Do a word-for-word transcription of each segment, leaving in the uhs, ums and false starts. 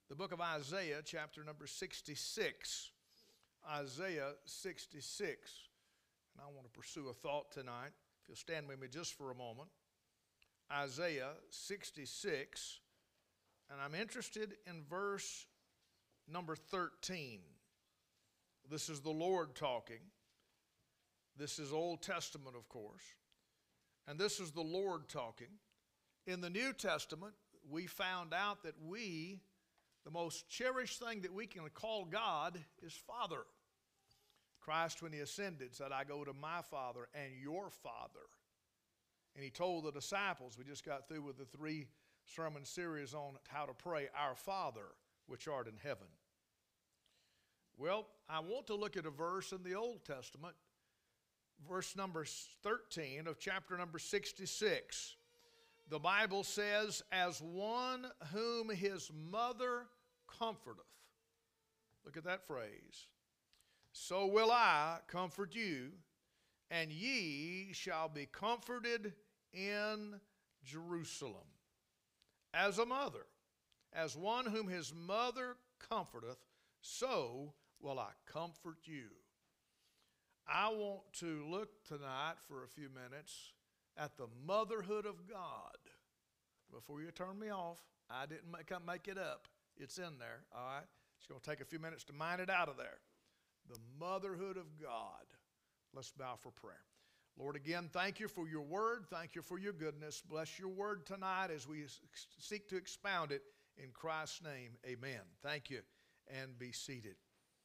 the book of Isaiah, chapter number sixty-six. Isaiah sixty-six. And I want to pursue a thought tonight. If you'll stand with me just for a moment. Isaiah sixty-six. And I'm interested in verse number thirteen. This is the Lord talking. This is Old Testament, of course. And this is the Lord talking. In the New Testament, we found out that we, the most cherished thing that we can call God is Father. Christ, when he ascended, said, I go to my Father and your Father. And he told the disciples, we just got through with the three sermon series on how to pray, Our Father, which art in heaven. Well, I want to look at a verse in the Old Testament, verse number thirteen of chapter number sixty-six. The Bible says, as one whom his mother comforteth. Look at that phrase. So will I comfort you, and ye shall be comforted in Jerusalem. As a mother, as one whom his mother comforteth, so will I comfort you. I want to look tonight for a few minutes at the motherhood of God. Before you turn me off, I didn't make, make it up. It's in there, all right? It's going to take a few minutes to mine it out of there. The motherhood of God. Let's bow for prayer. Lord, again, thank you for your word. Thank you for your goodness. Bless your word tonight as we seek to expound it. In Christ's name, amen. Thank you, and be seated.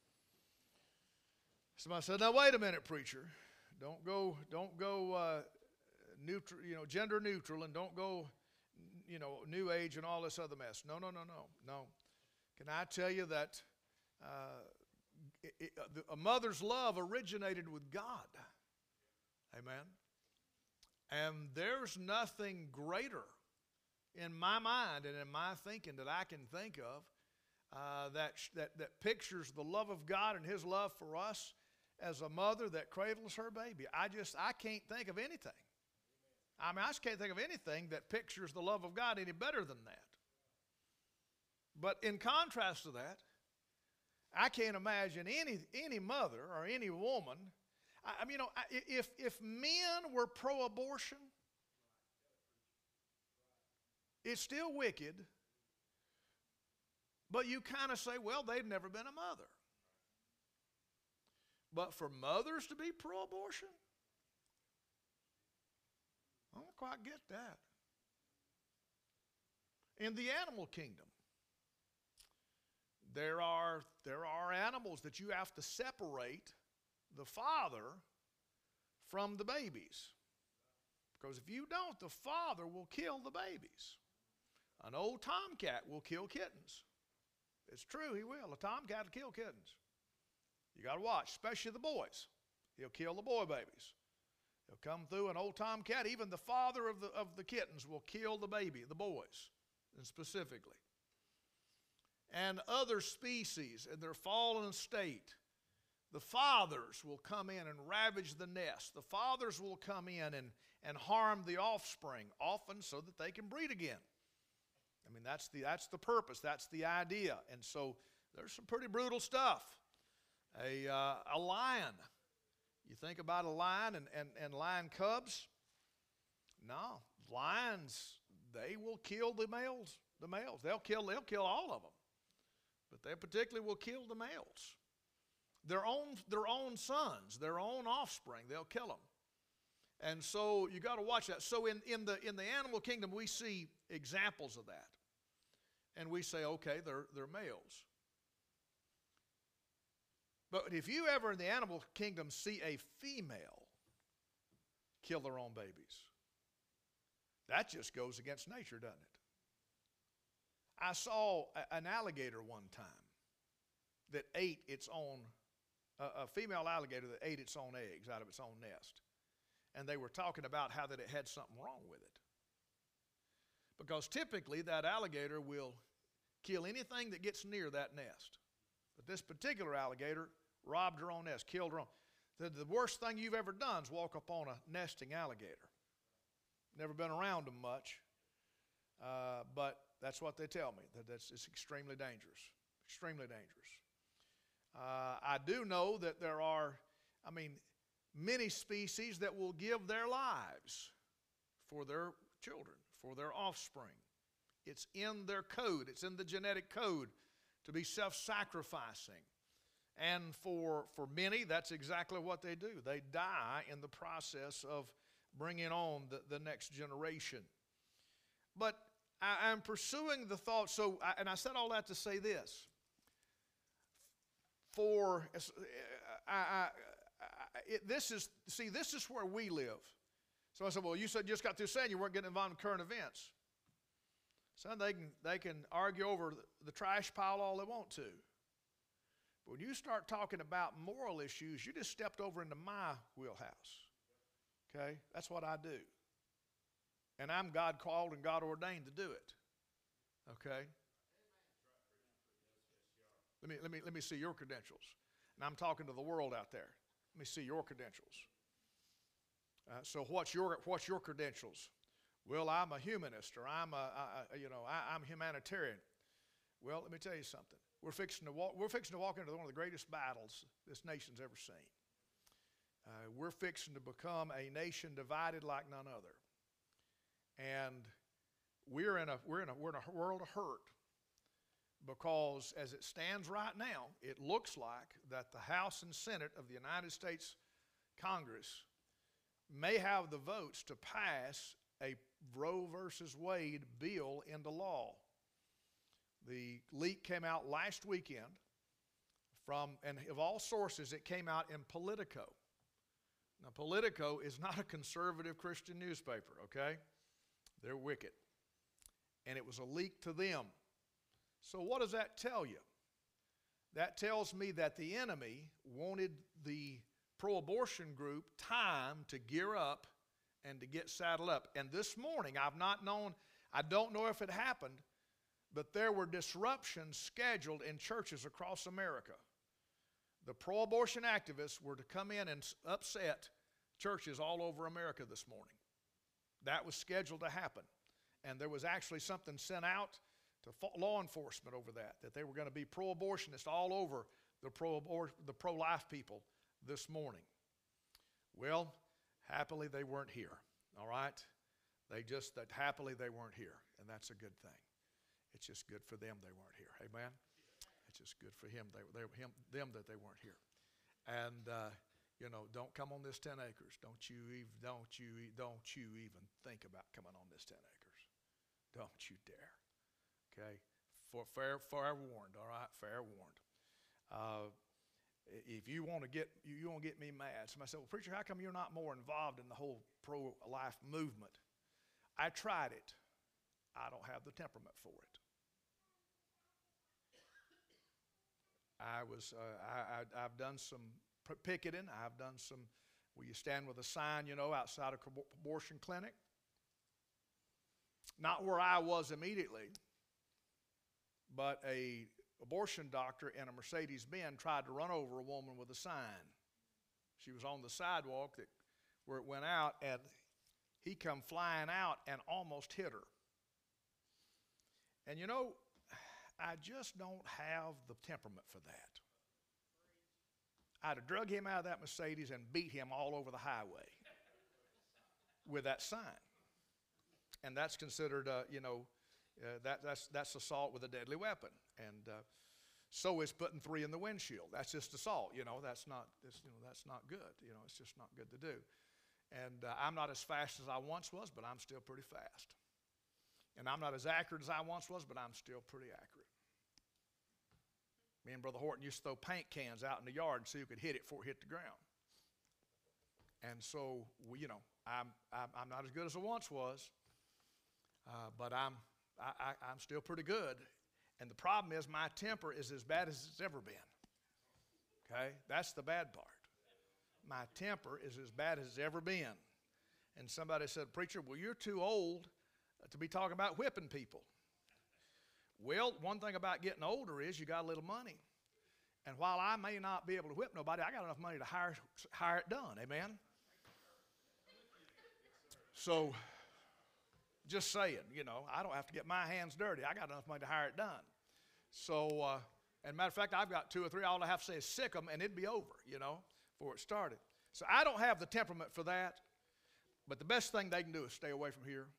Somebody said, now wait a minute, preacher. Don't go, don't go uh, neutral, you know, gender neutral, and don't go, you know, new age and all this other mess. No, no, no, no, no. Can I tell you that uh, it, it, a mother's love originated with God? Amen. And there's nothing greater in my mind and in my thinking that I can think of uh, that, that, that pictures the love of God and his love for us as a mother that cradles her baby. I just, I can't think of anything. I mean, I just can't think of anything that pictures the love of God any better than that. But in contrast to that, I can't imagine any, any mother or any woman. I, I mean, you know, if, if men were pro-abortion, it's still wicked, but you kind of say, well, they've never been a mother. But for mothers to be pro-abortion, I don't quite get that. In the animal kingdom, there are, there are animals that you have to separate the father from the babies. Because if you don't, the father will kill the babies. An old tomcat will kill kittens. It's true, he will. A tomcat will kill kittens. You got to watch, especially the boys. He'll kill the boy babies. He'll come through, an old tomcat, even the father of the, of the kittens will kill the baby, the boys, and specifically. And other species in their fallen state, the fathers will come in and ravage the nest. The fathers will come in and, and harm the offspring, often so that they can breed again. I mean, that's the, that's the purpose. That's the idea. And so there's some pretty brutal stuff. A, uh, a lion. You think about a lion and, and, and lion cubs. No, lions, they will kill the males. The males. They'll kill, they'll kill all of them. But they particularly will kill the males. Their own, their own sons, their own offspring, they'll kill them. And so you got to watch that. So in, in, the, in the animal kingdom, we see examples of that. And we say, okay, they're, they're males. But if you ever in the animal kingdom see a female kill their own babies, that just goes against nature, doesn't it? I saw an alligator one time that ate its own, a female alligator that ate its own eggs out of its own nest. And they were talking about how that it had something wrong with it. Because typically that alligator will kill anything that gets near that nest. But this particular alligator robbed her own nest, killed her own. The, the worst thing you've ever done is walk up on a nesting alligator. Never been around them much. Uh, but That's what they tell me, that that's, it's extremely dangerous, extremely dangerous. Uh, I do know that there are, I mean, many species that will give their lives for their children, for their offspring. It's in their code. It's in the genetic code to be self-sacrificing. And for, for many, that's exactly what they do. They die in the process of bringing on the, the next generation. But I, I'm pursuing the thought, so, I, and I said all that to say this. For, I, I, I, it, this is, see, this is where we live. So I said, well, you said you just got through saying you weren't getting involved in current events. So they can, they can argue over the, the trash pile all they want to. But when you start talking about moral issues, you just stepped over into my wheelhouse. Okay? That's what I do. And I'm God called and God ordained to do it. Okay? Let me, let me, let me see your credentials. And I'm talking to the world out there. Let me see your credentials. Uh, so what's your, what's your credentials? Well, I'm a humanist, or I'm a, I, you know, I, I'm humanitarian. Well, let me tell you something. We're fixing to walk, we're fixing to walk into one of the greatest battles this nation's ever seen. Uh, we're fixing to become a nation divided like none other. And we're in a, we're in a, we're in a world of hurt. Because as it stands right now, it looks like that the House and Senate of the United States Congress may have the votes to pass a Roe versus Wade bill into law. The leak came out last weekend from, and of all sources, it came out in Politico. Now, Politico is not a conservative Christian newspaper, okay? They're wicked. And it was a leak to them. So what does that tell you? That tells me that the enemy wanted the pro-abortion group time to gear up and to get saddled up. And this morning, I've not known, I don't know if it happened, but there were disruptions scheduled in churches across America. The pro-abortion activists were to come in and upset churches all over America this morning. That was scheduled to happen. And there was actually something sent out to law enforcement over that, that they were going to be pro-abortionists all over the pro-abor- the pro-life people this morning. Well, happily they weren't here, all right? They just, that happily they weren't here, and that's a good thing. It's just good for them they weren't here, amen? It's just good for him, they, they, him, them that they weren't here. And, uh, you know, don't come on this ten acres. Don't you, even, don't, you, don't you even think about coming on this ten acres. Don't you dare. Okay, for fair, fair warned. All right, fair warned. Uh, if you want to get you, you want to get me mad, somebody said, "Well, preacher, how come you're not more involved in the whole pro-life movement?" I tried it. I don't have the temperament for it. I was. Uh, I, I, I've done some picketing. I've done some. Where you stand with a sign, you know, outside a abortion clinic. Not where I was immediately. But a abortion doctor in a Mercedes-Benz tried to run over a woman with a sign. She was on the sidewalk that, where it went out, and he come flying out and almost hit her. And you know, I just don't have the temperament for that. I'd have drug him out of that Mercedes and beat him all over the highway with that sign. And that's considered, uh, you know, Uh, that, that's, that's assault with a deadly weapon. And uh, so is putting three in the windshield. That's just assault, you know. That's not, this, you know, that's not good. You know, it's just not good to do. And uh, I'm not as fast as I once was, but I'm still pretty fast. And I'm not as accurate as I once was, but I'm still pretty accurate. Me and Brother Horton used to throw paint cans out in the yard so you could hit it before it hit the ground. And so, we, you know, I'm, I'm, I'm not as good as I once was, uh, but I'm, I, I, I'm still pretty good. And the problem is my temper is as bad as it's ever been. Okay? That's the bad part. My temper is as bad as it's ever been. And somebody said, "Preacher, well, you're too old to be talking about whipping people." Well, one thing about getting older is you got a little money. And while I may not be able to whip nobody, I got enough money to hire, hire it done. Amen? So, Just saying, you know, I don't have to get my hands dirty. I got enough money to hire it done. So, uh, and matter of fact, I've got two or three. All I have to say is sick them, and it'd be over, you know, before it started. So I don't have the temperament for that. But the best thing they can do is stay away from here,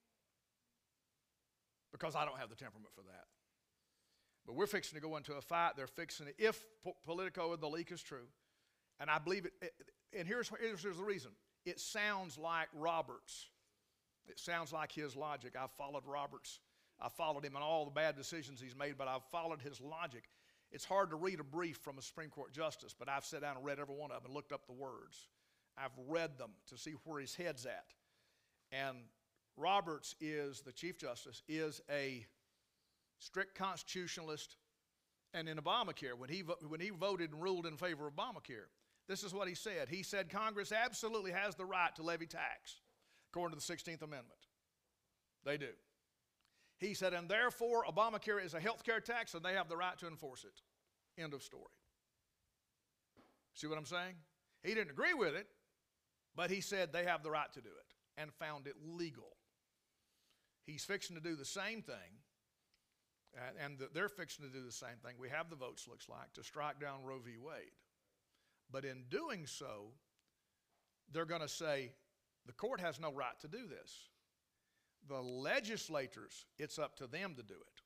because I don't have the temperament for that. But we're fixing to go into a fight. They're fixing it, if Politico and the leak is true. And I believe it, it and here's, here's, here's the reason. It sounds like Roberts. It sounds like his logic. I've followed Roberts. I followed him in all the bad decisions he's made, but I've followed his logic. It's hard to read a brief from a Supreme Court justice, but I've sat down and read every one of them and looked up the words. I've read them to see where his head's at. And Roberts is, the Chief Justice, is a strict constitutionalist. And in Obamacare, when he, when he voted and ruled in favor of Obamacare, this is what he said. He said Congress absolutely has the right to levy tax, according to the sixteenth Amendment. They do. He said, and therefore Obamacare is a health care tax, and they have the right to enforce it. End of story. See what I'm saying? He didn't agree with it, but he said they have the right to do it, and found it legal. He's fixing to do the same thing, and they're fixing to do the same thing. We have the votes, looks like, to strike down Roe v. Wade. But in doing so, they're going to say, the court has no right to do this. The legislators, it's up to them to do it.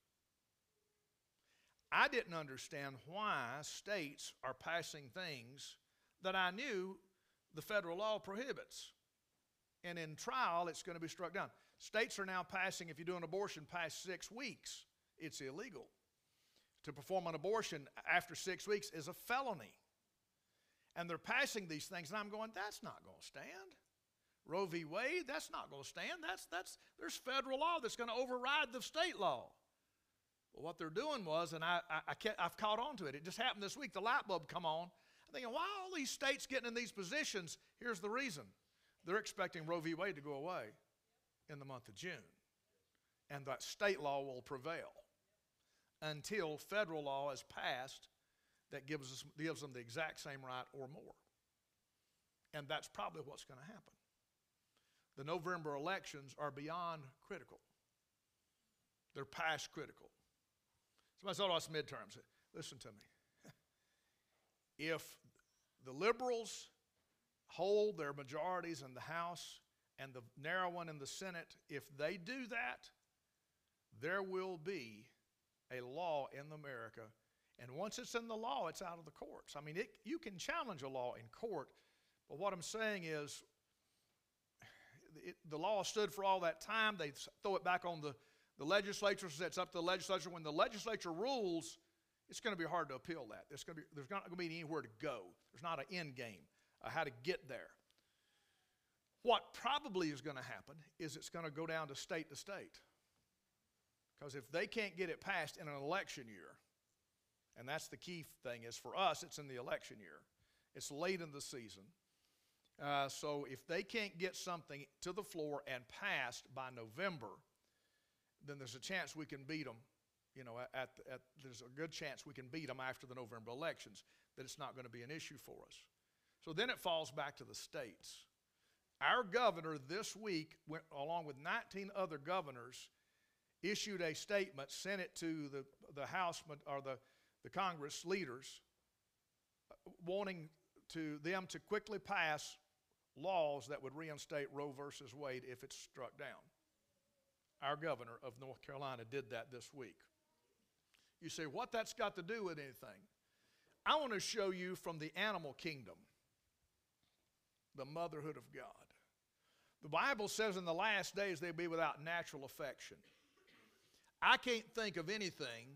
I didn't understand why states are passing things that I knew the federal law prohibits. And in trial, it's going to be struck down. States are now passing, if you do an abortion past six weeks, it's illegal. To perform an abortion after six weeks is a felony. And they're passing these things, and I'm going, that's not going to stand. Roe v. Wade, that's not going to stand. That's, that's, there's federal law that's going to override the state law. Well, what they're doing was, and I, I, I kept, I've caught on to it. It just happened this week. The light bulb come on. I'm thinking, why are all these states getting in these positions? Here's the reason. They're expecting Roe v. Wade to go away in the month of June. And that state law will prevail until federal law is passed that gives, us, gives them the exact same right or more. And that's probably what's going to happen. The November elections are beyond critical. They're past critical. Somebody said, oh, it's midterms. Listen to me. If the liberals hold their majorities in the House and the narrow one in the Senate, if they do that, there will be a law in America. And once it's in the law, it's out of the courts. I mean, it, you can challenge a law in court, but what I'm saying is, It, the law stood for all that time. They throw it back on the, the legislature, so it's up to the legislature. When the legislature rules, it's going to be hard to appeal that. There's, going to be, there's not going to be anywhere to go. There's not an end game, uh, how to get there. What probably is going to happen is it's going to go down to state to state. Because if they can't get it passed in an election year, and that's the key thing is for us, it's in the election year. It's late in the season. Uh, so if they can't get something to the floor and passed by November, then there's a chance we can beat them. You know, at, at, there's a good chance we can beat them after the November elections, that it's not going to be an issue for us. So then it falls back to the states. Our governor this week, went, along with nineteen other governors, issued a statement, sent it to the, the House or the, the Congress leaders, wanting to them to quickly pass laws that would reinstate Roe versus Wade if it's struck down. Our governor of North Carolina did that this week. You say, what that's got to do with anything? I want to show you from the animal kingdom, the motherhood of God. The Bible says in the last days they'll be without natural affection. I can't think of anything.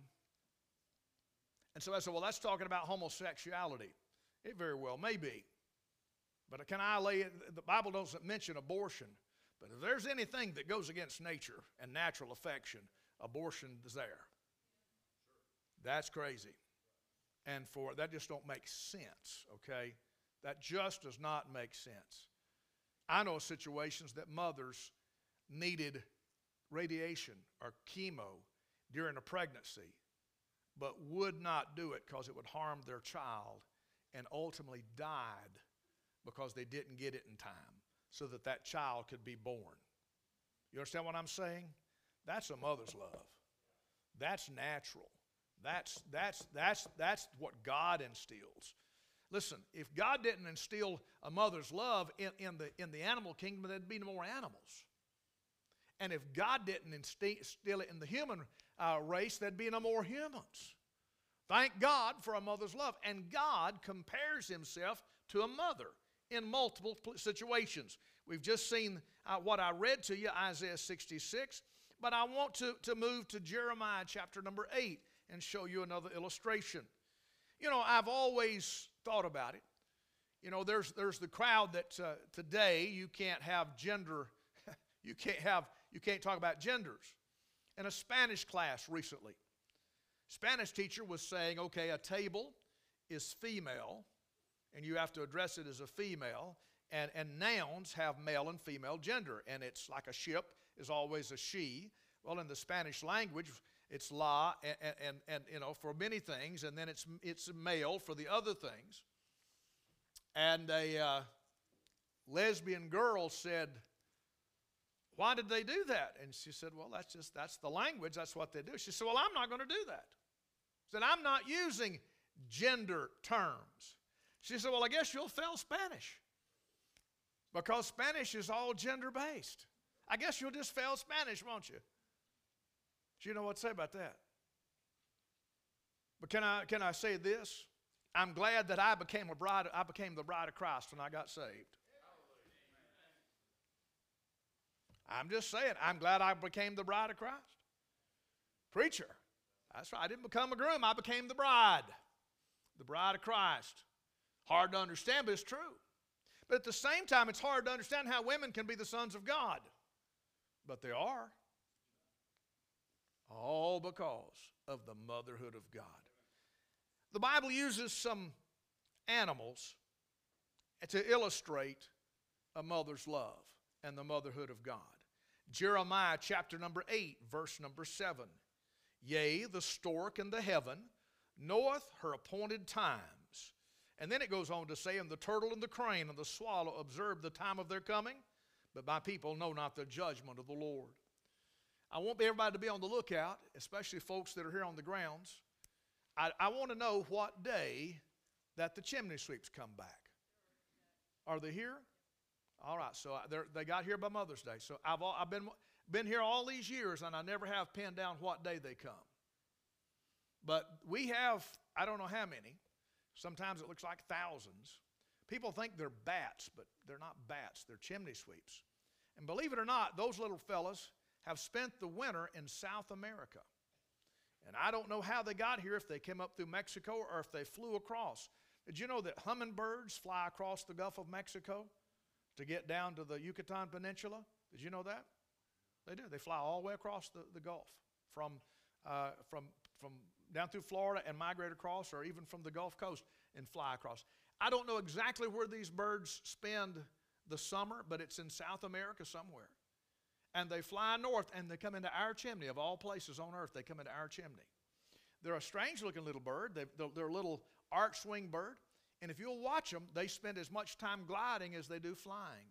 And so I said, well, that's talking about homosexuality. It very well may be. But can I lay it, the Bible doesn't mention abortion. But if there's anything that goes against nature and natural affection, abortion is there. That's crazy. And for that just don't make sense, okay? That just does not make sense. I know situations that mothers needed radiation or chemo during a pregnancy, but would not do it because it would harm their child, and ultimately died because they didn't get it in time so that that child could be born. You understand what I'm saying? That's a mother's love. That's natural. That's, that's, that's, that's what God instills. Listen, if God didn't instill a mother's love in, in, the, in the animal kingdom, there'd be no more animals. And if God didn't instill it in the human uh, race, there'd be no more humans. Thank God for a mother's love. And God compares himself to a mother in multiple situations. We've just seen uh, what I read to you, Isaiah sixty-six. But I want to, to move to Jeremiah chapter number eight and show you another illustration. You know, I've always thought about it. You know, there's, there's the crowd that uh, today you can't have gender, you can't have, you can't talk about genders. In a Spanish class recently, Spanish teacher was saying, okay, a table is female, and you have to address it as a female, and, and nouns have male and female gender, and it's like a ship is always a she. Well, in the Spanish language, it's la, and, and, and you know, for many things, and then it's, it's male for the other things. And a uh, lesbian girl said, why did they do that? And she said, well, that's just, that's the language, that's what they do. She said, well, I'm not going to do that. She said, I'm not using gender terms. She said, well, I guess you'll fail Spanish, because Spanish is all gender-based. I guess you'll just fail Spanish, won't you? Do you know what to say about that? But can I, can I say this? I'm glad that I became a bride, I became the bride of Christ when I got saved. I'm just saying, I'm glad I became the bride of Christ. Preacher, that's right. I didn't become a groom, I became the bride. The bride of Christ. Hard to understand, but it's true. But at the same time, it's hard to understand how women can be the sons of God. But they are. All because of the motherhood of God. The Bible uses some animals to illustrate a mother's love and the motherhood of God. Jeremiah chapter number eight, verse number seven. Yea, the stork in the heaven knoweth her appointed times. And then it goes on to say, and the turtle and the crane and the swallow observe the time of their coming, but my people know not the judgment of the Lord. I want everybody to be on the lookout, especially folks that are here on the grounds. I, I want to know what day that the chimney sweeps come back. Are they here? All right, so they got here by Mother's Day. So I've, all, I've been, been here all these years, and I never have pinned down what day they come. But we have, I don't know how many. Sometimes it looks like thousands. People think they're bats, but they're not bats. They're chimney sweeps. And believe it or not, those little fellas have spent the winter in South America. And I don't know how they got here, if they came up through Mexico or if they flew across. Did you know that hummingbirds fly across the Gulf of Mexico to get down to the Yucatan Peninsula? Did you know that? They do. They fly all the way across the, the Gulf from, uh, from, from down through Florida and migrate across, or even from the Gulf Coast and fly across. I don't know exactly where these birds spend the summer, but it's in South America somewhere. And they fly north, and they come into our chimney. Of all places on earth, they come into our chimney. They're a strange-looking little bird. They, they're, they're a little arch-wing bird. And if you'll watch them, they spend as much time gliding as they do flying.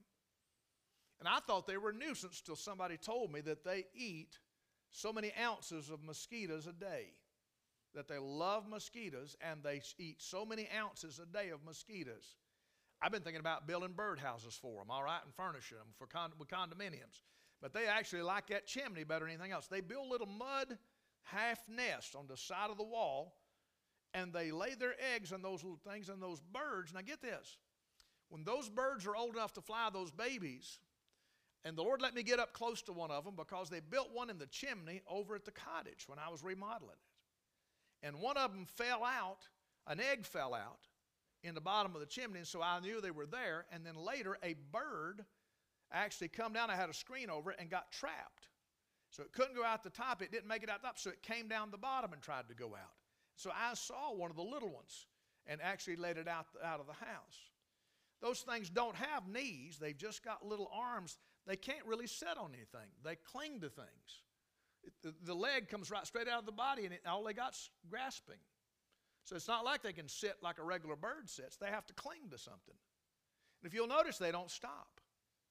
And I thought they were a nuisance till somebody told me that they eat so many ounces of mosquitoes a day. That they love mosquitoes, and they eat so many ounces a day of mosquitoes. I've been thinking about building birdhouses for them, all right, and furnishing them for con with condominiums. But they actually like that chimney better than anything else. They build little mud half nests on the side of the wall, and they lay their eggs on those little things, and those birds, now get this, when those birds are old enough to fly, those babies, and the Lord let me get up close to one of them because they built one in the chimney over at the cottage when I was remodeling it. And one of them fell out, an egg fell out in the bottom of the chimney, and so I knew they were there. And then later, a bird actually come down. I had a screen over it and got trapped. So it couldn't go out the top. It didn't make it out the top, so it came down the bottom and tried to go out. So I saw one of the little ones and actually let it out, out of the house. Those things don't have knees. They've just got little arms. They can't really sit on anything. They cling to things. It, the, the leg comes right straight out of the body, and it, all they got's grasping. So it's not like they can sit like a regular bird sits. They have to cling to something. And if you'll notice, they don't stop.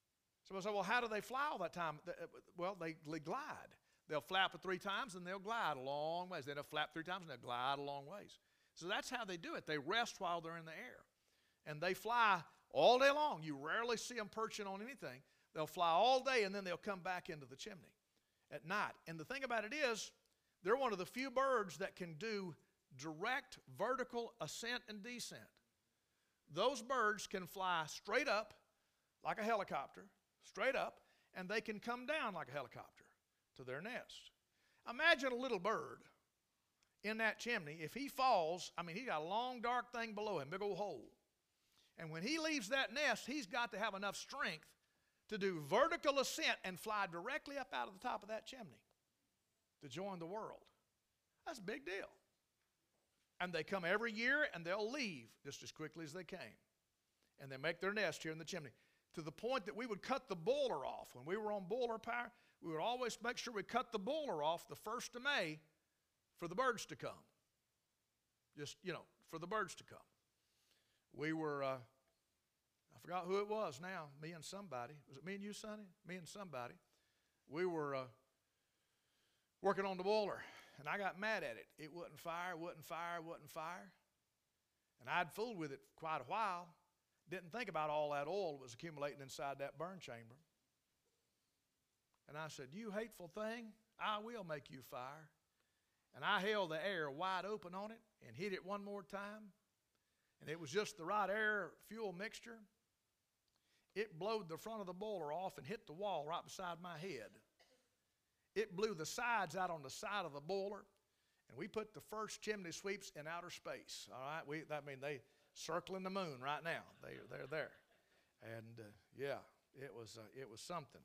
Somebody say, well, how do they fly all that time? Well, they, they glide. They'll flap it three times and they'll glide a long ways. Then they'll flap three times and they'll glide a long ways. So that's how they do it. They rest while they're in the air. And they fly all day long. You rarely see them perching on anything. They'll fly all day and then they'll come back into the chimney at night. And the thing about it is, they're one of the few birds that can do direct vertical ascent and descent. Those birds can fly straight up like a helicopter, straight up, and they can come down like a helicopter to their nest. Imagine a little bird in that chimney. If he falls, I mean, he got a long dark thing below him, big old hole. And when he leaves that nest, he's got to have enough strength to do vertical ascent and fly directly up out of the top of that chimney to join the world. That's a big deal. And they come every year and they'll leave just as quickly as they came. And they make their nest here in the chimney. To the point that we would cut the boiler off. When we were on boiler power, we would always make sure we cut the boiler off the first of May for the birds to come. Just, you know, for the birds to come. We were, uh, I forgot who it was now, me and somebody. Was it me and you, Sonny? Me and somebody. We were uh, working on the boiler, and I got mad at it. It wouldn't fire, wouldn't fire, wouldn't fire. And I'd fooled with it quite a while. Didn't think about all that oil that was accumulating inside that burn chamber. And I said, you hateful thing, I will make you fire. And I held the air wide open on it and hit it one more time. And it was just the right air-fuel mixture. It blowed the front of the boiler off and hit the wall right beside my head. It blew the sides out on the side of the boiler. And we put the first chimney sweeps in outer space. All right, we, that means they circling the moon right now. They, they're there. And uh, yeah, it was, uh, it was something.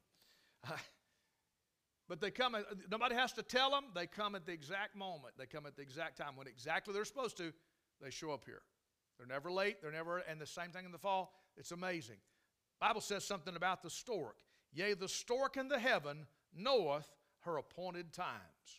But they come, nobody has to tell them. They come at the exact moment. They come at the exact time. When exactly they're supposed to, they show up here. They're never late. They're never, and the same thing in the fall. It's amazing. The Bible says something about the stork. Yea, the stork in the heaven knoweth her appointed times.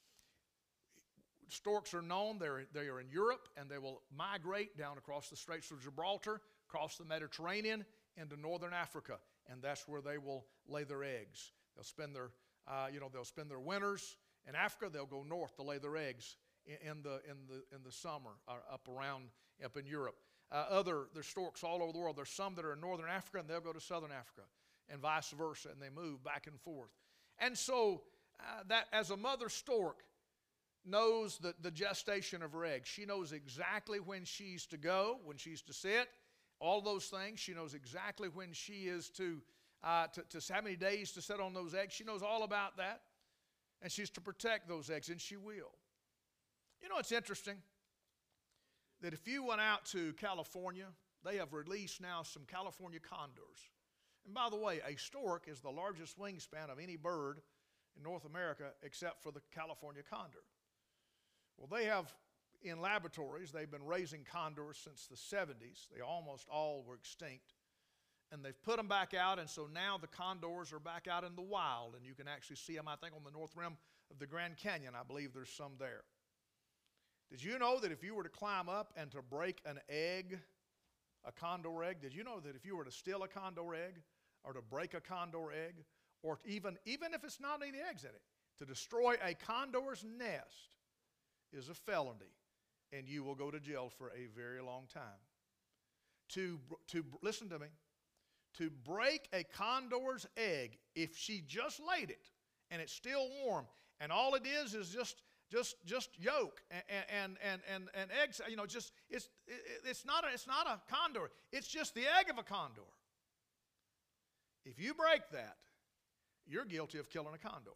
Storks are known. They're, they are in Europe, and they will migrate down across the Straits of Gibraltar, across the Mediterranean, into northern Africa, and that's where they will lay their eggs. They'll spend their, uh, you know, they'll spend their winters in Africa. They'll go north to lay their eggs in, in the in the in the summer uh, up around up in Europe. Uh, other there's storks all over the world. There's some that are in northern Africa, and they'll go to southern Africa, and vice versa, and they move back and forth. And so uh, that as a mother stork knows the, the gestation of her eggs. She knows exactly when she's to go, when she's to sit, all those things. She knows exactly when she is to, uh, to, to how many days to sit on those eggs. She knows all about that. And she's to protect those eggs, and she will. You know, it's interesting that if you went out to California, they have released now some California condors. And by the way, a stork is the largest wingspan of any bird in North America except for the California condor. Well, they have, in laboratories, they've been raising condors since the seventies. They almost all were extinct. And they've put them back out, and so now the condors are back out in the wild, and you can actually see them, I think, on the north rim of the Grand Canyon. I believe there's some there. Did you know that if you were to climb up and to break an egg, a condor egg, did you know that if you were to steal a condor egg or to break a condor egg, or even, even if it's not any eggs in it, to destroy a condor's nest is a felony, and you will go to jail for a very long time. To, to listen to me, to break a condor's egg, if she just laid it and it's still warm, and all it is is just just just yolk and and and and, and eggs, you know, just it's it, it's not a, it's not a condor. It's just the egg of a condor. If you break that, you're guilty of killing a condor.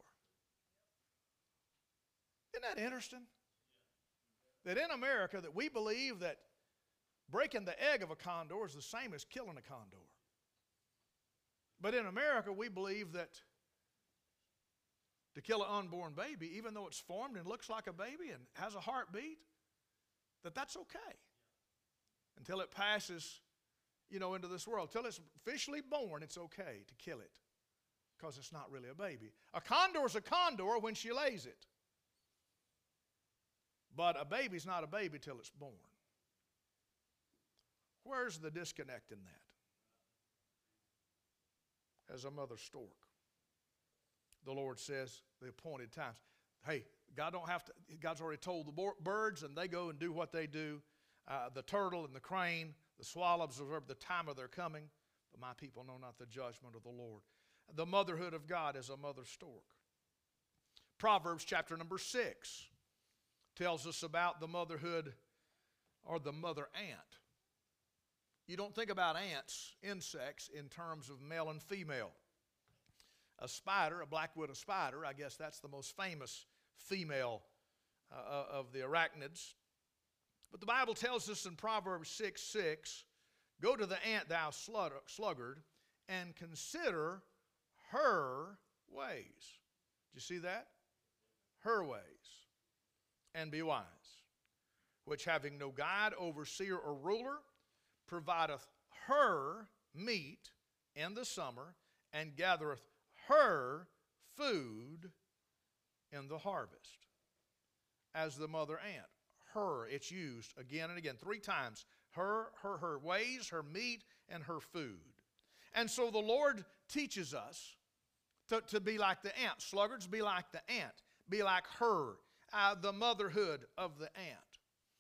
Isn't that interesting? That in America, that we believe that breaking the egg of a condor is the same as killing a condor. But in America, we believe that to kill an unborn baby, even though it's formed and looks like a baby and has a heartbeat, that that's okay. Until it passes, you know, into this world. Until it's officially born, it's okay to kill it because it's not really a baby. A condor is a condor when she lays it. But a baby's not a baby till it's born. Where's the disconnect in that? as a mother stork. The Lord says the appointed times. Hey, God don't have to, God's already told the birds, and they go and do what they do. Uh, the turtle and the crane, the swallow observe the time of their coming, but my people know not the judgment of the Lord. The motherhood of God is a mother stork. Proverbs chapter number six tells us about the motherhood or the mother ant. You don't think about ants, insects, in terms of male and female. A spider, a black widow spider, I guess that's the most famous female uh, of the arachnids. But the Bible tells us in Proverbs six six, go to the ant, thou sluggard, and consider her ways. Did you see that? Her ways. And be wise, which having no guide, overseer, or ruler, provideth her meat in the summer, and gathereth her food in the harvest. As the mother ant. Her, it's used again and again, three times. Her, her, her ways, her meat, and her food. And so the Lord teaches us to, to be like the ant. Sluggards, be like the ant. Be like her, uh, the motherhood of the ant.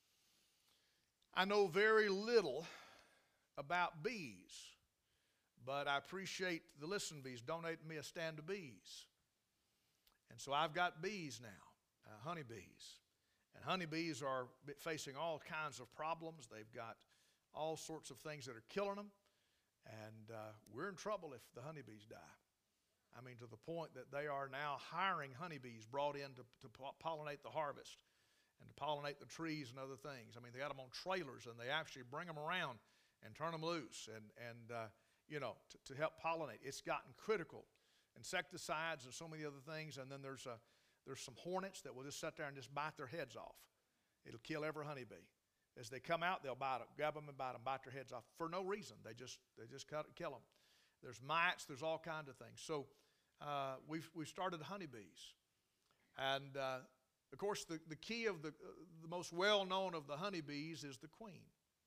I know very little about bees, but I appreciate the Listen Bees donating me a stand of bees. And so I've got bees now, uh, honeybees. And honeybees are facing all kinds of problems. They've got all sorts of things that are killing them. And uh, we're in trouble if the honeybees die. I mean, to the point that they are now hiring honeybees brought in to, to pollinate the harvest and to pollinate the trees and other things. I mean, they got them on trailers, and they actually bring them around and turn them loose and, and uh, you know, to, to help pollinate. It's gotten critical. Insecticides and so many other things. And then there's, a, there's some hornets that will just sit there and just bite their heads off. It'll kill every honeybee. As they come out, they'll bite them, grab them and bite them, bite their heads off for no reason. They just, they just cut, kill them. There's mites. There's all kinds of things. So uh, we've, we've started honeybees. And, uh, of course, the, the key of the, uh, the most well-known of the honeybees is the queen.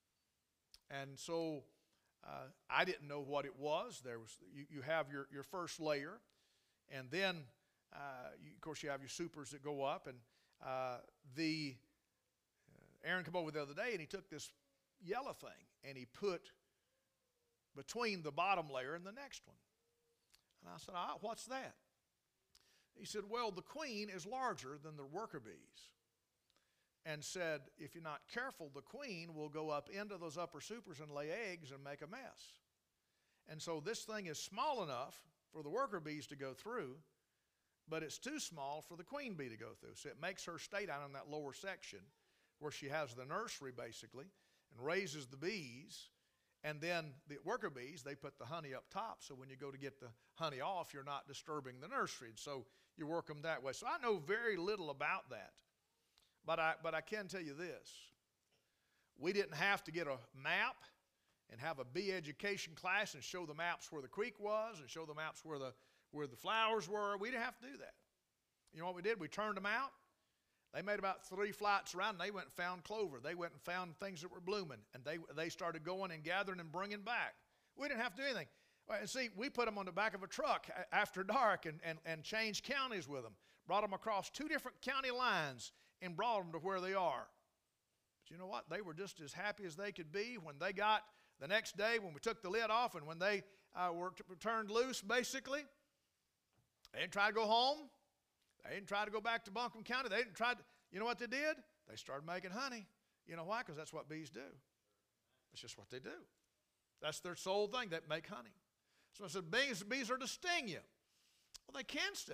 And so uh, I didn't know what it was. There was you, you have your, your first layer, and then, uh, you, of course, you have your supers that go up. And uh, the uh, Aaron came over the other day, and he took this yellow thing, and he put between the bottom layer and the next one. And I said, ah, what's that? He said, well, the queen is larger than the worker bees. And said, if you're not careful, the queen will go up into those upper supers and lay eggs and make a mess. And so this thing is small enough for the worker bees to go through, but it's too small for the queen bee to go through. So it makes her stay down in that lower section where she has the nursery, basically, and raises the bees. And then the worker bees, they put the honey up top, so when you go to get the honey off, you're not disturbing the nursery. And so you work them that way. So I know very little about that. But I, but I can tell you this. We didn't have to get a map and have a bee education class and show the maps where the creek was and show the maps where the, where the flowers were. We didn't have to do that. You know what we did? We turned them out. They made about three flights around, and they went and found clover. They went and found things that were blooming, and they, they started going and gathering and bringing back. We didn't have to do anything. And see, we put them on the back of a truck after dark and, and, and changed counties with them, brought them across two different county lines and brought them to where they are. But you know what? They were just as happy as they could be when they got the next day, when we took the lid off and when they uh, were turned loose, basically. They didn't try to go home. They didn't try to go back to Buncombe County. They didn't try to, you know what they did? They started making honey. You know why? Because that's what bees do. That's just what they do. That's their sole thing. They make honey. So I said, bees, bees are to sting you. Well, they can sting,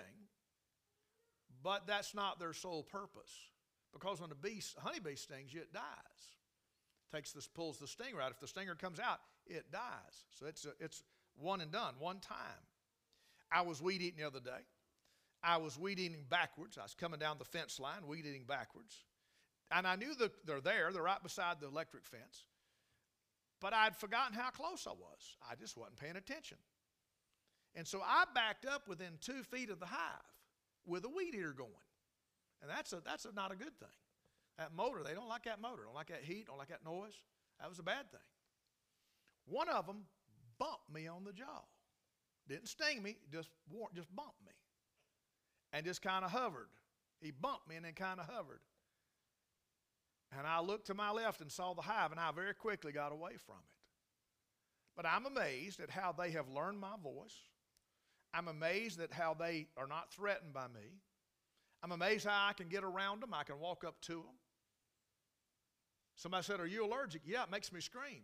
but that's not their sole purpose. Because when a bee, a honeybee stings you, it dies. Takes this, pulls the stinger out. If the stinger comes out, it dies. So it's, a, it's one and done, one time. I was weed eating the other day. I was weed eating backwards. I was coming down the fence line, weed eating backwards. And I knew that they're there. They're right beside the electric fence. But I'd forgotten how close I was. I just wasn't paying attention. And so I backed up within two feet of the hive with a weed eater going. And that's, a, that's a, not a good thing. That motor, they don't like that motor. Don't like that heat, don't like that noise. That was a bad thing. One of them bumped me on the jaw. Didn't sting me, just, just bumped me. And just kind of hovered. He bumped me and then kind of hovered. And I looked to my left and saw the hive, and I very quickly got away from it. But I'm amazed at how they have learned my voice. I'm amazed at how they are not threatened by me. I'm amazed how I can get around them. I can walk up to them. Somebody said, "Are you allergic?" Yeah, it makes me scream.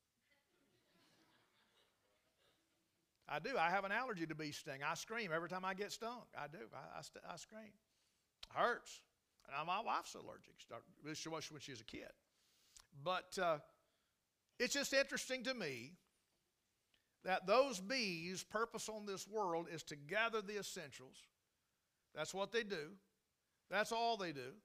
I do. I have an allergy to bee sting. I scream every time I get stung. I do. I, I, I scream. It hurts. And my wife's allergic. She was when she was a kid. But uh, it's just interesting to me that those bees' purpose on this world is to gather the essentials. That's what they do. That's all they do.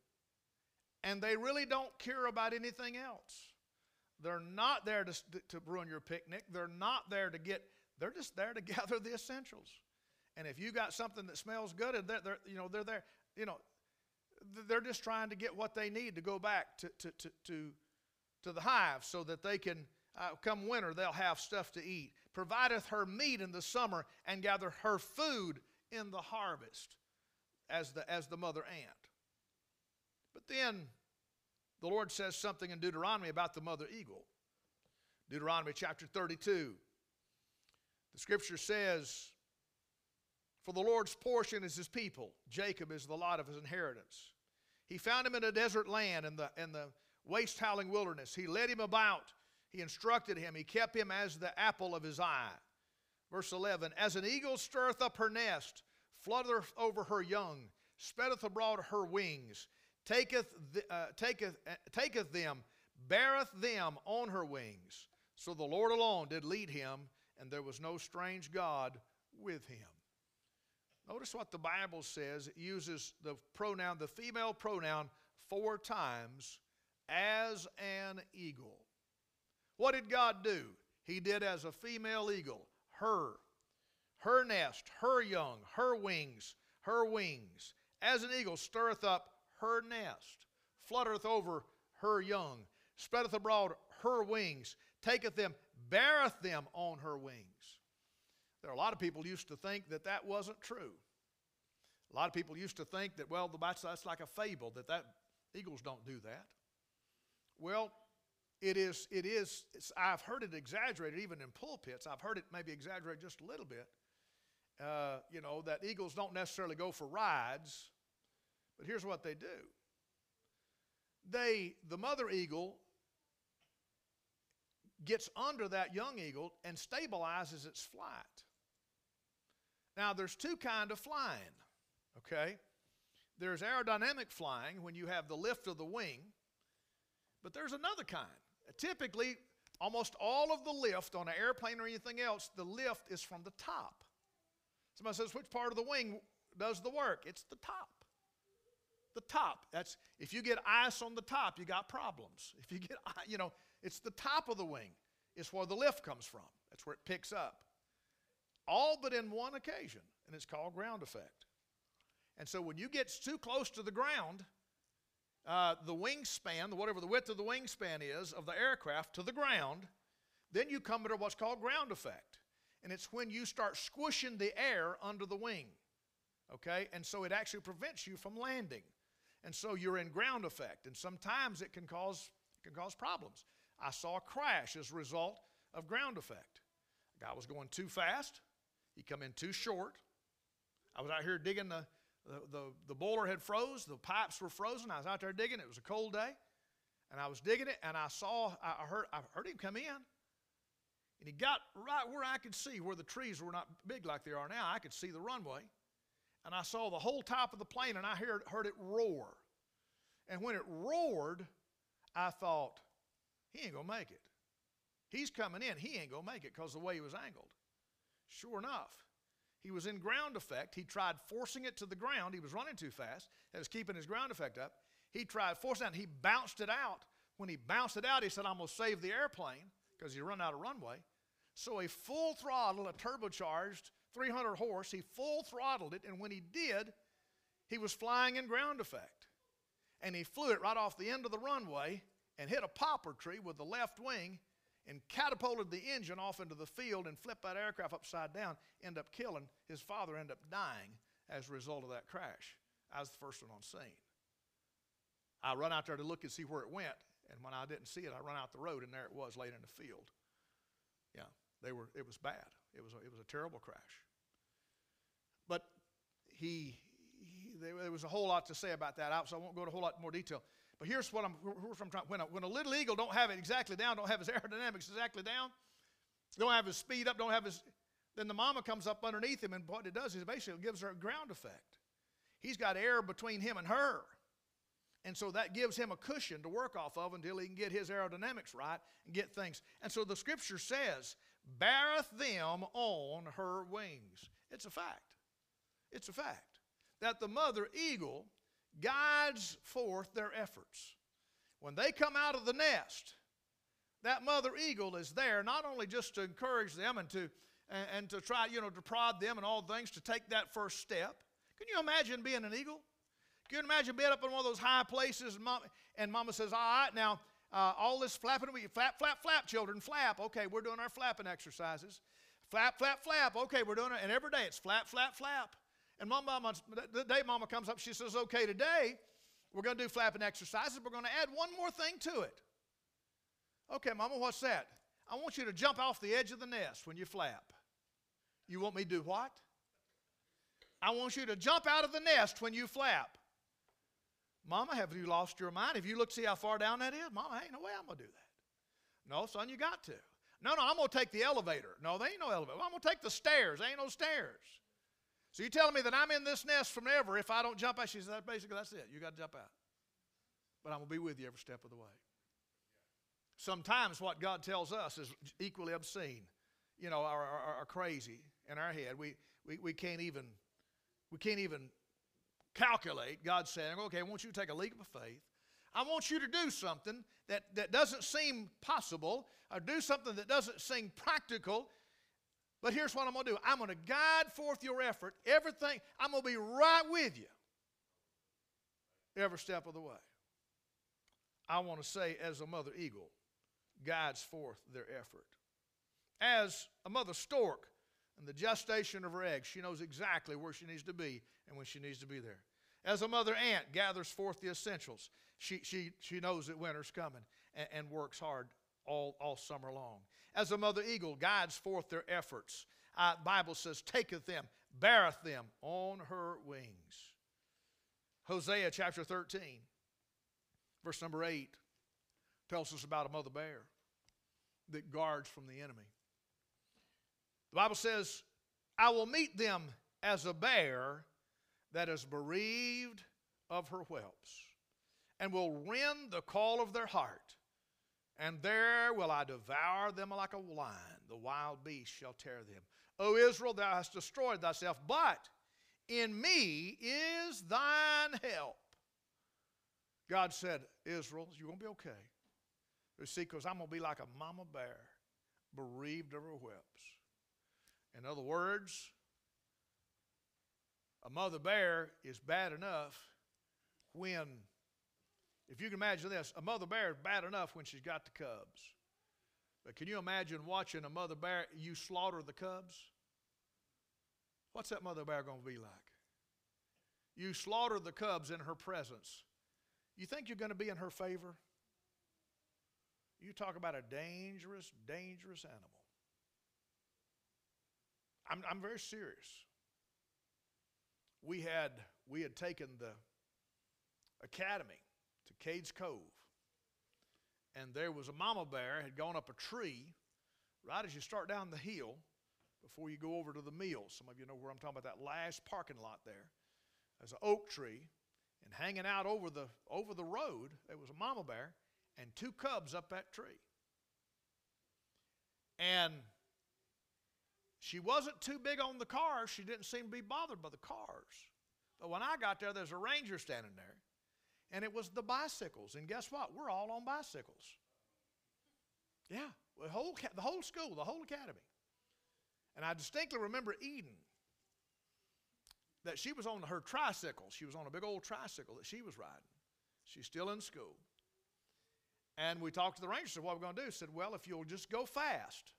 And they really don't care about anything else. They're not there to, to ruin your picnic. They're not there to get, they're just there to gather the essentials. And if you got something that smells good, and they're, they're, you know, they're there, you know, they're just trying to get what they need to go back to, to, to, to, to the hive so that they can, uh, come winter, they'll have stuff to eat. Provideth her meat in the summer and gather her food in the harvest as the, as the mother ant. But then the Lord says something in Deuteronomy about the mother eagle. Deuteronomy chapter thirty-two. The scripture says, "For the Lord's portion is his people. Jacob is the lot of his inheritance. He found him in a desert land, in the, in the waste-howling wilderness. He led him about. He instructed him. He kept him as the apple of his eye." Verse eleven, "As an eagle stirreth up her nest, fluttereth over her young, spreadeth abroad her wings, taketh, the, uh, taketh, uh, taketh them, beareth them on her wings. So the Lord alone did lead him, and there was no strange God with him." Notice what the Bible says. It uses the pronoun, the female pronoun, four times, as an eagle. What did God do? He did as a female eagle, her, her nest, her young, her wings, her wings. As an eagle stirreth up her nest, fluttereth over her young, spreadeth abroad her wings, taketh them, beareth them on her wings. There are a lot of people used to think that that wasn't true. A lot of people used to think that, well, that's, that's like a fable, that, that eagles don't do that. Well, it is, it is it's, I've heard it exaggerated even in pulpits. I've heard it maybe exaggerated just a little bit. Uh, you know, that eagles don't necessarily go for rides, but here's what they do. They, the mother eagle gets under that young eagle and stabilizes its flight. Now, there's two kinds of flying, okay? There's aerodynamic flying when you have the lift of the wing, but there's another kind. Typically, almost all of the lift on an airplane or anything else, the lift is from the top. Somebody says, which part of the wing does the work? It's the top. The top. That's, if you get ice on the top, you got problems. If you get, you know, it's the top of the wing. It's where the lift comes from. That's where it picks up. All but in one occasion, and it's called ground effect. And so when you get too close to the ground, uh, the wingspan, whatever the width of the wingspan is of the aircraft to the ground, then you come under what's called ground effect. And it's when you start squishing the air under the wing. Okay? And so it actually prevents you from landing. And so you're in ground effect. And sometimes it can cause, it can cause problems. I saw a crash as a result of ground effect. A guy was going too fast. He come in too short. I was out here digging, the, the, the, the boiler had froze. The pipes were frozen. I was out there digging. It was a cold day. And I was digging it, and I saw, I heard, I heard him come in. And he got right where I could see, where the trees were not big like they are now. I could see the runway. And I saw the whole top of the plane, and I heard, heard it roar. And when it roared, I thought, he ain't going to make it. He's coming in. He ain't going to make it because of the way he was angled. Sure enough, he was in ground effect. He tried forcing it to the ground. He was running too fast. That was keeping his ground effect up. He tried forcing it out, and he bounced it out. When he bounced it out, he said, I'm going to save the airplane because he run out of runway. So a full throttle, a turbocharged three hundred horse, he full throttled it, and when he did, he was flying in ground effect. And he flew it right off the end of the runway and hit a poplar tree with the left wing and catapulted the engine off into the field and flipped that aircraft upside down, end up killing. His father ended up dying as a result of that crash. I was the first one on scene. I run out there to look and see where it went, and when I didn't see it, I run out the road, and there it was laying in the field. Yeah, they were. It was bad. It was a, it was a terrible crash. But he, he there was a whole lot to say about that, so I won't go into a whole lot more detail. But here's what I'm, here's what I'm trying. When a, when a little eagle don't have it exactly down, don't have his aerodynamics exactly down, don't have his speed up, don't have his, then the mama comes up underneath him, and what it does is basically gives her a ground effect. He's got air between him and her. And so that gives him a cushion to work off of until he can get his aerodynamics right and get things. And so the scripture says, beareth them on her wings. It's a fact. It's a fact that the mother eagle guides forth their efforts. When they come out of the nest, that mother eagle is there not only just to encourage them and to, and, and to try, you know, to prod them and all things to take that first step. Can you imagine being an eagle? Can you imagine being up in one of those high places and mama, and mama says, all right, now, uh, all this flapping, we flap, flap, flap, children, flap. Okay, we're doing our flapping exercises. Flap, flap, flap. Okay, we're doing it. And every day it's flap, flap, flap. And mama, the day mama comes up, she says, okay, today we're going to do flapping exercises. We're going to add one more thing to it. Okay, mama, what's that? I want you to jump off the edge of the nest when you flap. You want me to do what? I want you to jump out of the nest when you flap. Mama, have you lost your mind? Have you looked to see how far down that is? Mama, ain't no way I'm going to do that. No, son, you got to. No, no, I'm going to take the elevator. No, there ain't no elevator. Well, I'm going to take the stairs. There ain't no stairs. So you're telling me that I'm in this nest forever if I don't jump out? She said, basically, that's it. You got to jump out. But I'm going to be with you every step of the way. Sometimes what God tells us is equally obscene, you know, or, or, or crazy in our head. We, we, we can't even, we can't even calculate. God's saying, okay, I want you to take a leap of faith. I want you to do something that, that doesn't seem possible, or do something that doesn't seem practical. But here's what I'm going to do. I'm going to guide forth your effort. Everything, I'm going to be right with you every step of the way. I want to say, as a mother eagle guides forth their effort. As a mother stork in the gestation of her eggs, she knows exactly where she needs to be and when she needs to be there. As a mother ant gathers forth the essentials, she, she, she knows that winter's coming and, and works hard all, all summer long. As a mother eagle guides forth their efforts, uh, Bible says, taketh them, beareth them on her wings. Hosea chapter thirteen, verse number eight, tells us about a mother bear that guards from the enemy. The Bible says, I will meet them as a bear that is bereaved of her whelps, and will rend the call of their heart. And there will I devour them like a lion. The wild beast shall tear them. O Israel, thou hast destroyed thyself, but in me is thine help. God said, Israel, you're going to be okay. You see, because I'm going to be like a mama bear, bereaved of her whelps. In other words, a mother bear is bad enough when, if you can imagine this, a mother bear is bad enough when she's got the cubs. But can you imagine watching a mother bear, you slaughter the cubs? What's that mother bear going to be like? You slaughter the cubs in her presence. You think you're going to be in her favor? You talk about a dangerous, dangerous animal. I'm, I'm very serious. We had, we had taken the academy to Cades Cove, and there was a mama bear had gone up a tree right as you start down the hill before you go over to the mill. Some of you know where I'm talking about, that last parking lot there. There's an oak tree, and hanging out over the, over the road, there was a mama bear and two cubs up that tree. And she wasn't too big on the cars. She didn't seem to be bothered by the cars. But when I got there, there's a ranger standing there. And it was the bicycles. And guess what? We're all on bicycles. Yeah, the whole, the whole school, the whole academy. And I distinctly remember Eden, that she was on her tricycle. She was on a big old tricycle that she was riding. She's still in school. And we talked to the ranger, said, what are we going to do? He said, well, if you'll just go fast,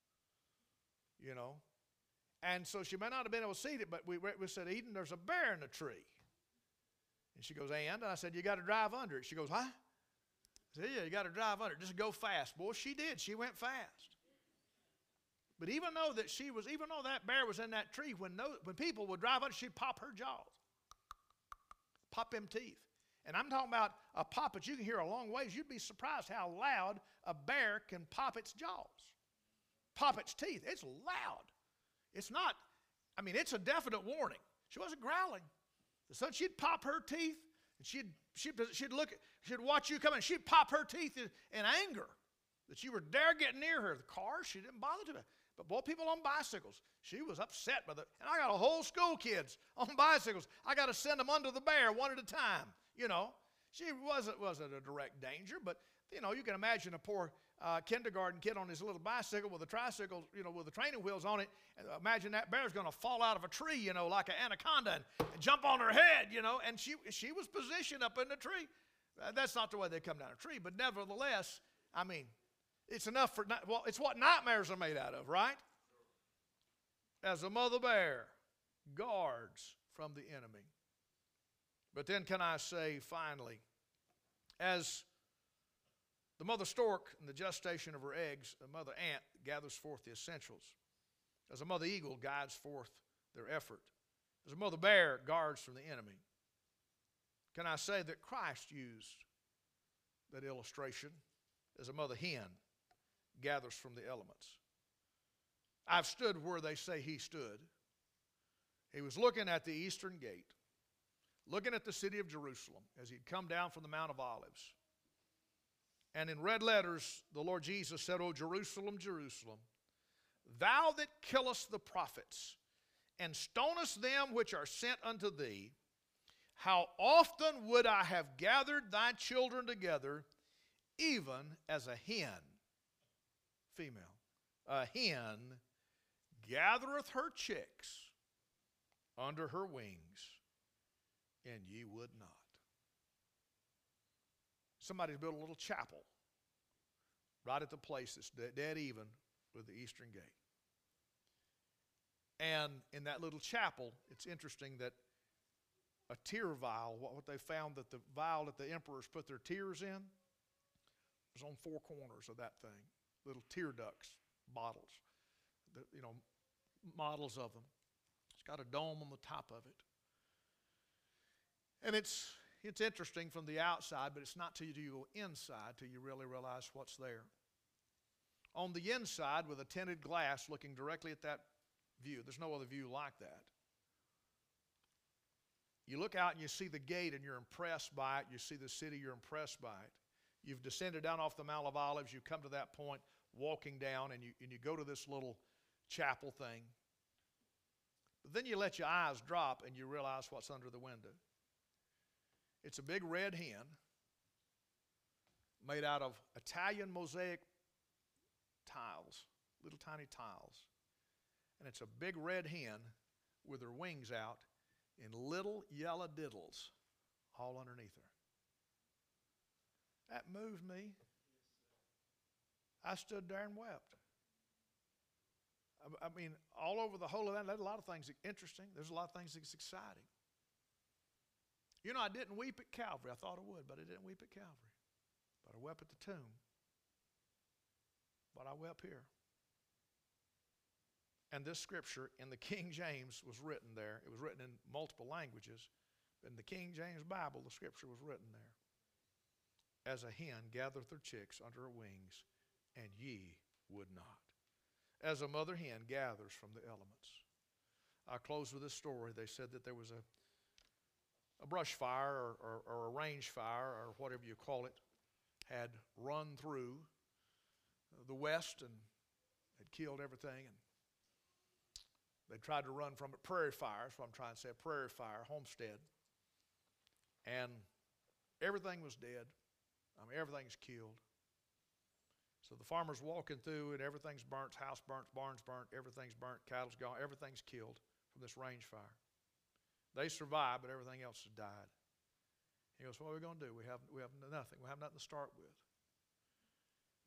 you know. And so she may not have been able to see it, but we, we said, Eden, there's a bear in the tree. And she goes, and? And I said, you got to drive under it. She goes, huh? I said, yeah, you got to drive under it. Just go fast. Boy, she did. She went fast. But even though that she was, even though that bear was in that tree, when, no, when people would drive under, she'd pop her jaws. Pop them teeth. And I'm talking about a pop that you can hear a long ways. You'd be surprised how loud a bear can pop its jaws. Pop its teeth. It's loud. It's not, I mean, it's a definite warning. She wasn't growling. So she'd pop her teeth, and she'd, she'd, she'd look, at, she'd watch you come in, she'd pop her teeth in, in anger that you were dare get near her. The car, she didn't bother to. But boy, people on bicycles, she was upset by the, and I got a whole school kids on bicycles. I got to send them under the bear one at a time. You know, she wasn't, wasn't a direct danger, but, you know, you can imagine a poor uh, kindergarten kid on his little bicycle with a tricycle, you know, with the training wheels on it. And imagine that bear's going to fall out of a tree, you know, like an anaconda and, and jump on her head, you know. And she, she was positioned up in the tree. Uh, that's not the way they come down a tree, but nevertheless, I mean, it's enough for, well, it's what nightmares are made out of, right? As a mother bear guards from the enemy. But then can I say, finally, as the mother stork in the gestation of her eggs, the mother ant gathers forth the essentials. As a mother eagle guides forth their effort. As a mother bear guards from the enemy. Can I say that Christ used that illustration as a mother hen gathers from the elements? I've stood where they say he stood. He was looking at the eastern gate, looking at the city of Jerusalem as he'd come down from the Mount of Olives. And in red letters, the Lord Jesus said, O Jerusalem, Jerusalem, thou that killest the prophets, and stonest them which are sent unto thee, how often would I have gathered thy children together, even as a hen, female, a hen gathereth her chicks under her wings, and ye would not. Somebody's built a little chapel right at the place that's dead even with the eastern gate. And in that little chapel, it's interesting that a tear vial, what they found that the vial that the emperors put their tears in was on four corners of that thing. Little tear ducts, bottles, the, you know, models of them. It's got a dome on the top of it. And it's, it's interesting from the outside, but it's not till you go inside till you really realize what's there. On the inside, with a tinted glass looking directly at that view, there's no other view like that. You look out and you see the gate and you're impressed by it. You see the city, you're impressed by it. You've descended down off the Mount of Olives. You come to that point, walking down, and you, and you go to this little chapel thing. But then you let your eyes drop and you realize what's under the window. It's a big red hen made out of Italian mosaic tiles, little tiny tiles. And it's a big red hen with her wings out in little yellow diddles all underneath her. That moved me. I stood there and wept. I, I mean, all over the whole of that, there's a lot of things interesting. There's a lot of things that's exciting. You know, I didn't weep at Calvary. I thought I would, but I didn't weep at Calvary. But I wept at the tomb. But I wept here. And this scripture in the King James was written there. It was written in multiple languages. But in the King James Bible, the scripture was written there. As a hen gathereth her chicks under her wings, and ye would not. As a mother hen gathers from the elements. I close with this story. They said that there was a, a brush fire or, or, or a range fire or whatever you call it had run through the west and had killed everything. And they tried to run from it. Prairie fire, that's what I'm trying to say, a prairie fire, homestead. And everything was dead. I mean, everything's killed. So the farmer's walking through and everything's burnt, house burnt, barns burnt, everything's burnt, cattle's gone, everything's killed from this range fire. They survived, but everything else has died. He goes, what are we going to do? We have, we have nothing. We have nothing to start with.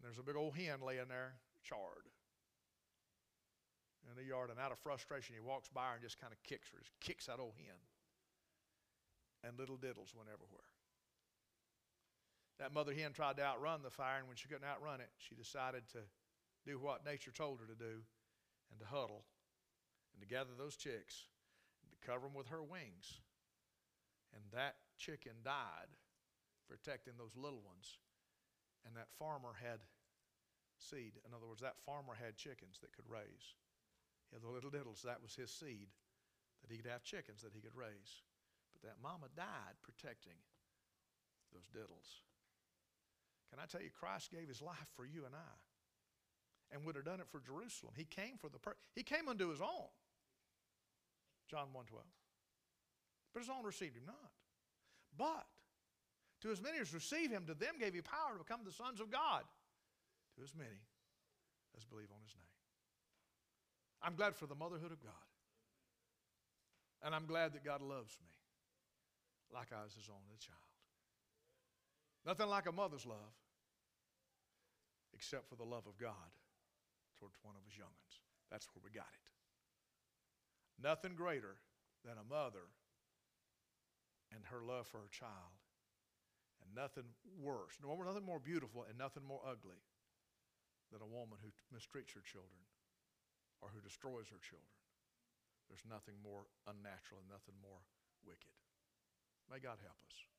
there's a big old hen laying there, charred, in the yard. And out of frustration, he walks by her and just kind of kicks her, just kicks that old hen. And little diddles went everywhere. That mother hen tried to outrun the fire, and when she couldn't outrun it, she decided to do what nature told her to do, and to huddle, and to gather those chicks, and to cover them with her wings. And that chicken died, protecting those little ones. And that farmer had seed. In other words, that farmer had chickens that could raise. He had the little diddles. That was his seed, that he could have chickens that he could raise. But that mama died protecting those diddles. Can I tell you, Christ gave his life for you and I, and would have done it for Jerusalem. He came for the per- he came unto his own. John one twelve. But his own received him not. But to as many as receive him, to them gave he power to become the sons of God. To as many as believe on his name. I'm glad for the motherhood of God. And I'm glad that God loves me like I was his only child. Nothing like a mother's love, except for the love of God towards one of his young ones. That's where we got it. Nothing greater than a mother and her love for her child. And nothing worse, no, nothing more beautiful and nothing more ugly than a woman who mistreats her children or who destroys her children. There's nothing more unnatural and nothing more wicked. May God help us.